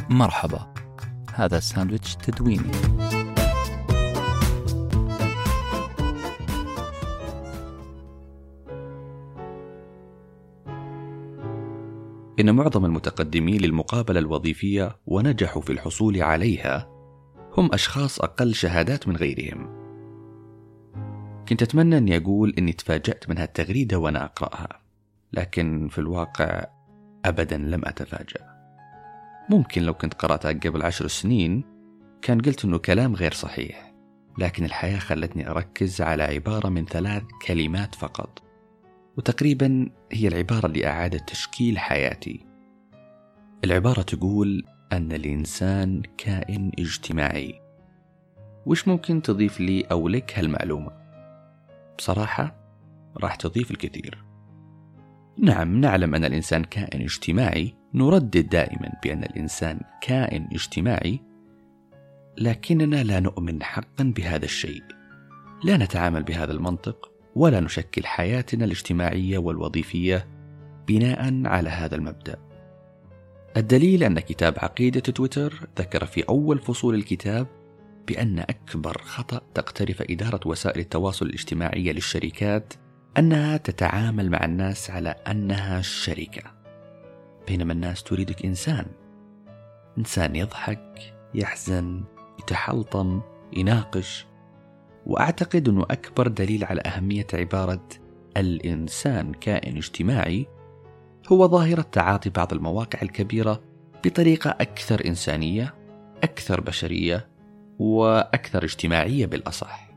مرحبا، هذا ساندويتش تدويني. إن معظم المتقدمين للمقابلة الوظيفية ونجحوا في الحصول عليها هم أشخاص أقل شهادات من غيرهم. كنت أتمنى أني أقول أني تفاجأت من هالتغريدة وأنا أقرأها، لكن في الواقع أبدا لم أتفاجأ. ممكن لو كنت قرأتها قبل 10 سنين كان قلت أنه كلام غير صحيح، لكن الحياة خلتني أركز على عبارة من 3 كلمات فقط، وتقريبا هي العبارة اللي أعادت تشكيل حياتي. العبارة تقول أن الإنسان كائن اجتماعي. وش ممكن تضيف لي أو لك هالمعلومة؟ بصراحة راح تضيف الكثير. نعم، نعلم أن الإنسان كائن اجتماعي، نردد دائما بأن الإنسان كائن اجتماعي، لكننا لا نؤمن حقا بهذا الشيء. لا نتعامل بهذا المنطق ولا نشكل حياتنا الاجتماعية والوظيفية بناء على هذا المبدأ. الدليل أن كتاب عقيدة تويتر ذكر في أول فصول الكتاب بأن أكبر خطأ تقترف إدارة وسائل التواصل الاجتماعي للشركات أنها تتعامل مع الناس على أنها شركة، بينما الناس تريدك إنسان يضحك، يحزن، يتحلطم، يناقش. وأعتقد أنه أكبر دليل على أهمية عبارة الإنسان كائن اجتماعي هو ظاهرة تعاطي بعض المواقع الكبيرة بطريقة أكثر إنسانية، أكثر بشرية، وأكثر اجتماعية بالأصح.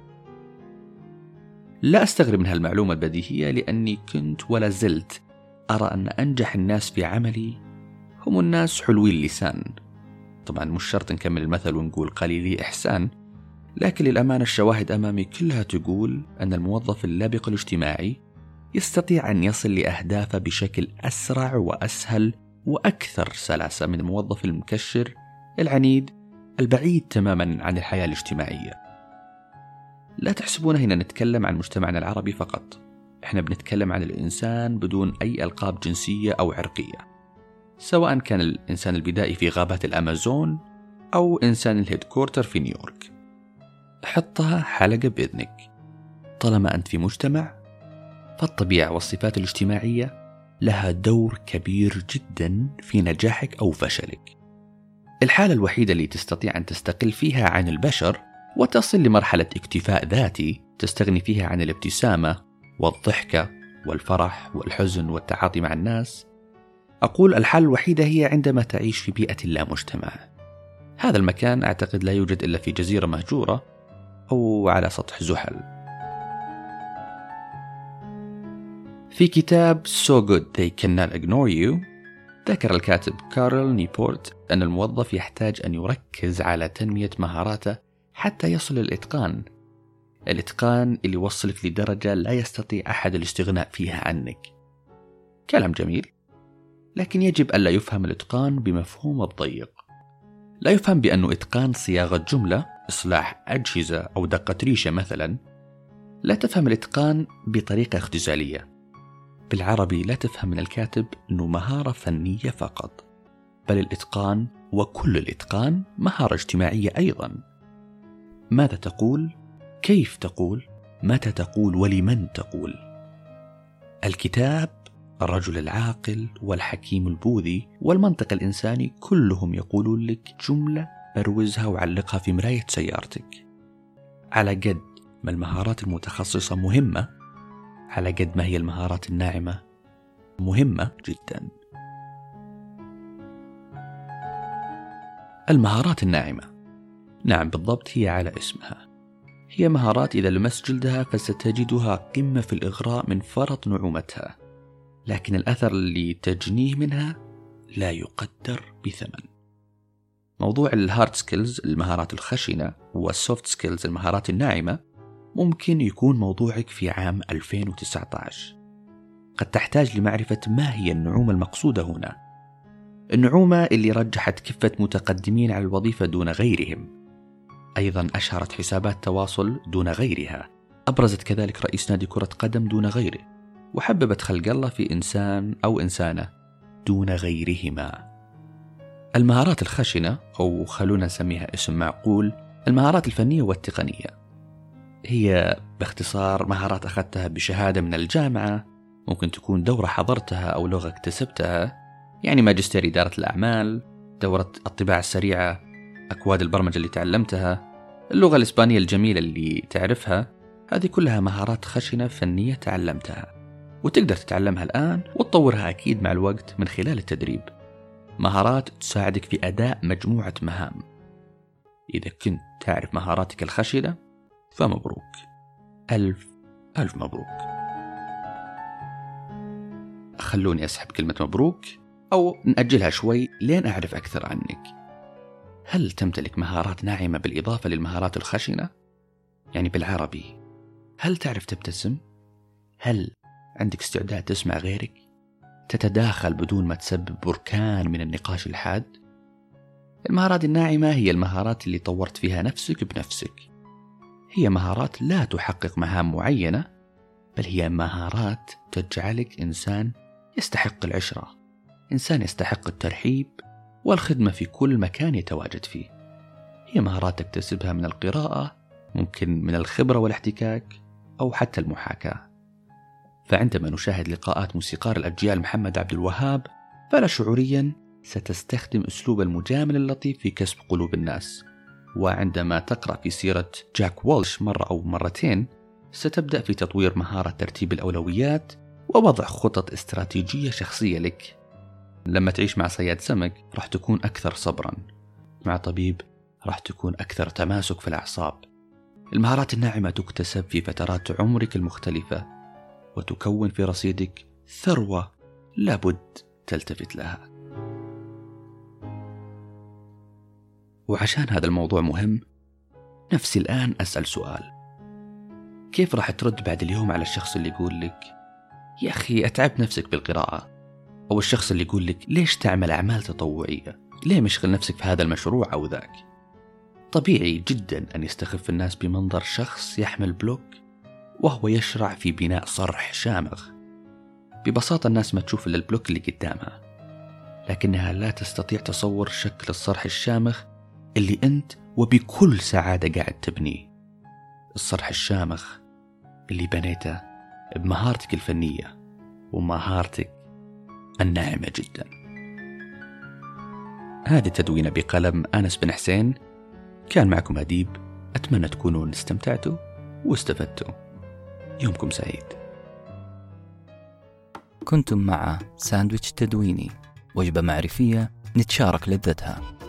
لا أستغرب من هالمعلومة البديهية، لأني كنت ولا زلت أرى أن أنجح الناس في عملي هم الناس حلوي اللسان. طبعا مش شرط نكمل المثل ونقول قليلي إحسان، لكن للأمانة الشواهد أمامي كلها تقول أن الموظف اللبق الاجتماعي يستطيع أن يصل لأهدافه بشكل أسرع وأسهل وأكثر سلاسة من الموظف المكشر العنيد البعيد تماما عن الحياة الاجتماعية. لا تحسبون هنا نتكلم عن مجتمعنا العربي فقط، احنا بنتكلم عن الإنسان بدون أي ألقاب جنسية أو عرقية، سواء كان الإنسان البدائي في غابات الأمازون أو إنسان الهيدكورتر في نيويورك. حطها حلقة بإذنك، طالما أنت في مجتمع فالطبيعة والصفات الاجتماعية لها دور كبير جدا في نجاحك أو فشلك. الحالة الوحيدة اللي تستطيع أن تستقل فيها عن البشر وتصل لمرحلة اكتفاء ذاتي تستغني فيها عن الابتسامة والضحكة والفرح والحزن والتعاطي مع الناس، أقول الحالة الوحيدة هي عندما تعيش في بيئة لا مجتمع. هذا المكان أعتقد لا يوجد إلا في جزيرة مهجورة أو على سطح زحل. في كتاب So Good They Cannot Ignore You ذكر الكاتب كارل نيبورت أن الموظف يحتاج أن يركز على تنمية مهاراته حتى يصل للإتقان. الإتقان اللي يوصلك لدرجة لا يستطيع أحد الاستغناء فيها عنك. كلام جميل، لكن يجب ألا يفهم الإتقان بمفهوم الضيق. لا يفهم بأنه إتقان صياغة جملة، إصلاح أجهزة أو دقة ريشة مثلا. لا تفهم الإتقان بطريقة اختزالية. بالعربي لا تفهم من الكاتب أنه مهارة فنية فقط، بل الإتقان وكل الإتقان مهارة اجتماعية أيضا. ماذا تقول؟ كيف تقول؟ متى تقول؟ ولمن تقول؟ الكتاب، الرجل العاقل والحكيم البوذي والمنطق الإنساني كلهم يقولون لك جملة بروزها وعلقها في مراية سيارتك: على قد ما المهارات المتخصصة مهمة، على قد ما هي المهارات الناعمة مهمة جدا. المهارات الناعمة، نعم بالضبط، هي على اسمها. هي مهارات إذا لمست جلدها فستجدها قمة في الإغراء من فرط نعومتها، لكن الأثر اللي تجنيه منها لا يقدر بثمن. موضوع الهارد سكيلز المهارات الخشنة والسوفت سكيلز المهارات الناعمة ممكن يكون موضوعك في عام 2019. قد تحتاج لمعرفة ما هي النعومة المقصودة هنا. النعومة اللي رجحت كفة متقدمين على الوظيفة دون غيرهم، أيضا أشهرت حسابات تواصل دون غيرها، أبرزت كذلك رئيس نادي كرة قدم دون غيره، وحببت خلق الله في إنسان أو إنسانة دون غيرهما. المهارات الخشنة، أو خلونا نسميها اسم معقول، المهارات الفنية والتقنية، هي باختصار مهارات أخذتها بشهادة من الجامعة، ممكن تكون دورة حضرتها أو لغة اكتسبتها، يعني ماجستير إدارة الأعمال، دورة الطباعة السريعة، أكواد البرمجة اللي تعلمتها، اللغة الإسبانية الجميلة اللي تعرفها. هذه كلها مهارات خشنة فنية تعلمتها، وتقدر تتعلمها الآن وتطورها أكيد مع الوقت من خلال التدريب. مهارات تساعدك في أداء مجموعة مهام. إذا كنت تعرف مهاراتك الخشنة فمبروك، ألف ألف مبروك. خلوني أسحب كلمة مبروك أو نأجلها شوي لين أعرف أكثر عنك. هل تمتلك مهارات ناعمة بالإضافة للمهارات الخشنة؟ يعني بالعربي، هل تعرف تبتسم؟ هل عندك استعداد تسمع غيرك؟ تتداخل بدون ما تسبب بركان من النقاش الحاد؟ المهارات الناعمة هي المهارات اللي طورت فيها نفسك بنفسك. هي مهارات لا تحقق مهام معينة، بل هي مهارات تجعلك إنسان يستحق العشرة، إنسان يستحق الترحيب والخدمة في كل مكان يتواجد فيه. هي مهارات تكتسبها من القراءة، ممكن من الخبرة والاحتكاك، أو حتى المحاكاة. فعندما نشاهد لقاءات موسيقار الأجيال محمد عبد الوهاب، فلا شعوريا ستستخدم أسلوب المجامل اللطيف في كسب قلوب الناس. وعندما تقرأ في سيرة جاك والش مرة أو مرتين، ستبدأ في تطوير مهارة ترتيب الأولويات ووضع خطط استراتيجية شخصية لك. لما تعيش مع صياد سمك راح تكون أكثر صبرا، مع طبيب راح تكون أكثر تماسك في الأعصاب. المهارات الناعمة تكتسب في فترات عمرك المختلفة، وتكون في رصيدك ثروة لابد تلتفت لها. وعشان هذا الموضوع مهم، نفسي الآن أسأل سؤال: كيف راح ترد بعد اليوم على الشخص اللي يقول لك يا أخي أتعب نفسك بالقراءة، أو الشخص اللي يقول لك ليش تعمل أعمال تطوعية، ليه مشغل نفسك في هذا المشروع أو ذاك؟ طبيعي جدا أن يستخف الناس بمنظر شخص يحمل بلوك وهو يشرع في بناء صرح شامخ. ببساطة الناس ما تشوف إلا البلوك اللي قدامها، لكنها لا تستطيع تصور شكل الصرح الشامخ اللي أنت وبكل سعادة قاعد تبنيه. الصرح الشامخ اللي بنيته بمهارتك الفنية ومهارتك الناعمة جدا. هذه تدوينة بقلم أنس بن حسين. كان معكم أديب، أتمنى تكونوا استمتعتوا واستفدتوا. يومكم سعيد. كنتم مع ساندويتش تدويني، وجبة معرفية نتشارك لذتها.